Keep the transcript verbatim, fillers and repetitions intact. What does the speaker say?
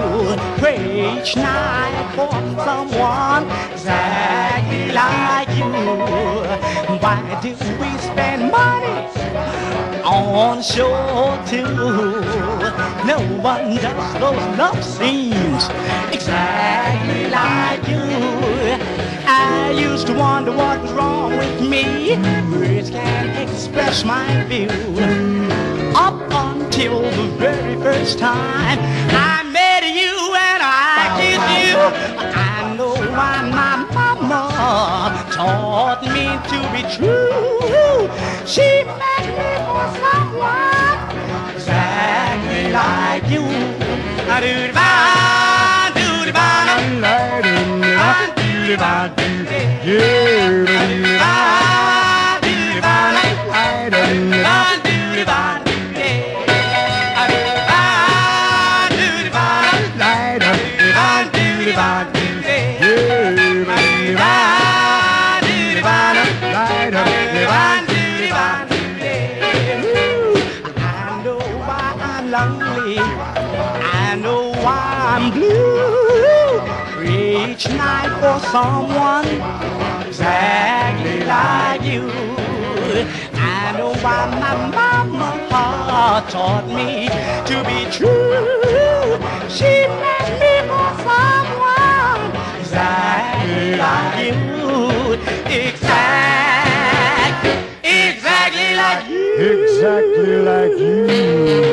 Pray each night for someone exactly like you. Why do we spend money on show too? No one does those love scenes exactly like you. I used to wonder what was wrong with me. Words can't express my view. Up until the very first time I met you and I kissed you, I know why my mama taught me to be true. She made me for someone exactly like you. I do the ba, do the ba, do the ba, do the ba, yeah, do the ba, do the ba, I do the ba, do the ba, I do the ba, do the ba, I do the ba, do the ba, yeah, do the ba, do the ba, I do the ba, do the ba, I know why I'm lonely. I know why I'm blue. Each night for someone exactly like you. I know why my mama taught me to be true. She made me for someone exactly like you. Exact, exactly like you. Exactly like you.